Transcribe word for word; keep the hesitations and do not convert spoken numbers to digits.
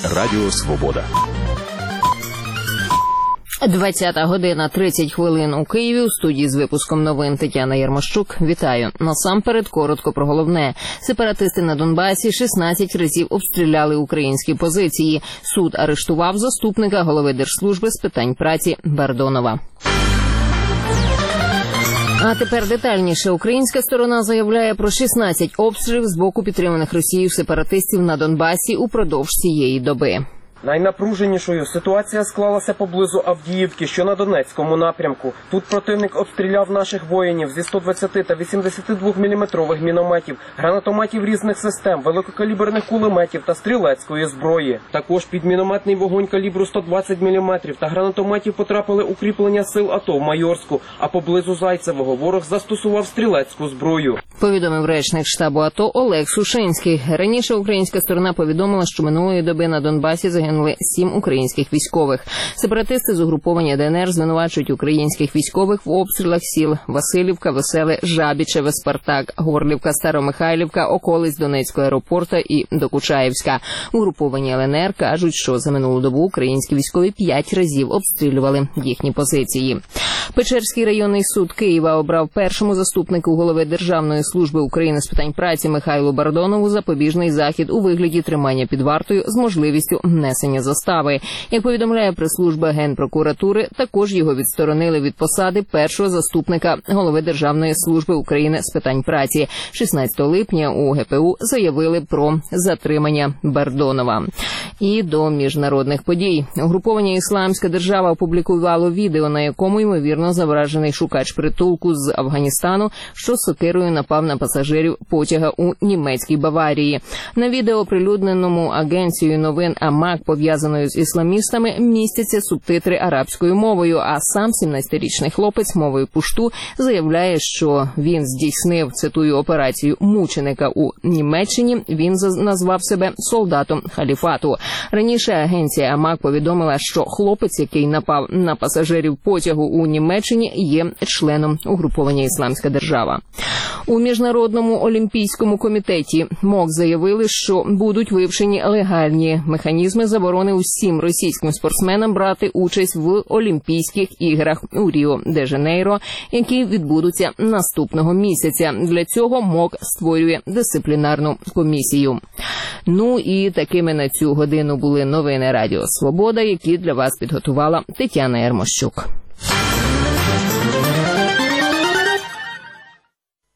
Радіо Свобода. двадцята година тридцять хвилин у Києві. У студії з випуском новин Тетяна Ярмощук. Вітаю. Насамперед коротко про головне. Сепаратисти на Донбасі шістнадцять разів обстріляли українські позиції. Суд арештував заступника голови Держслужби з питань праці Бардонова. А тепер детальніше. Українська сторона заявляє про шістнадцять обстрілів з боку підтриманих Росією сепаратистів на Донбасі упродовж цієї доби. Найнапруженішою ситуація склалася поблизу Авдіївки, що на Донецькому напрямку. Тут противник обстріляв наших воїнів зі сто двадцяти та вісімдесят два міліметрових мінометів, гранатометів різних систем, великокаліберних кулеметів та стрілецької зброї. Також під мінометний вогонь калібру сто двадцять міліметрів та гранатометів потрапили укріплення сил АТО в Майорську, а поблизу Зайцевого ворог застосував стрілецьку зброю. Повідомив речник штабу АТО Олег Сушинський. Раніше українська сторона повідомила, що минулої доби на Донбасі загинули сім українських військових. Сепаратисти з угруповання ДНР звинувачують українських військових в обстрілах сіл Василівка, Веселе, Жабічеве, Спартак, Горлівка, Старомихайлівка, околиць Донецького аеропорта і Докучаєвська. Угруповані ЛНР кажуть, що за минулу добу українські військові п'ять разів обстрілювали їхні позиції. Печерський районний суд Києва обрав першому заступнику голови Державної служби України з питань праці Михайлу Бардонову запобіжний захід у вигляді тримання під вартою з можливістю внесення застави. Як повідомляє прес-служба Генпрокуратури, також його відсторонили від посади першого заступника голови Державної служби України з питань праці. шістнадцятого липня у ГПУ заявили про затримання Бардонова. І до міжнародних подій. Угруповання «Ісламська держава» опублікувало відео, на якому, ймовірно, зображений шукач притулку з Афганістану, що сокирою напав на пасажирів потяга у німецькій Баварії. На відео, оприлюдненому агенцією новин АМАК, пов'язаною з ісламістами, містяться субтитри арабською мовою, а сам сімнадцятирічний хлопець мовою пушту заявляє, що він здійснив, цитую, операцію мученика у Німеччині. Він назвав себе солдатом халіфату. Раніше агенція АМАК повідомила, що хлопець, який напав на пасажирів потягу у Німеччині, є членом угруповання «Ісламська держава». У Міжнародному олімпійському комітеті МОК заявили, що будуть вивчені легальні механізми заборони усім російським спортсменам брати участь в Олімпійських іграх у Ріо-де-Жанейро, які відбудуться наступного місяця. Для цього МОК створює дисциплінарну комісію. Ну і такими на цю годину були новини Радіо Свобода, які для вас підготувала Тетяна Ярмощук.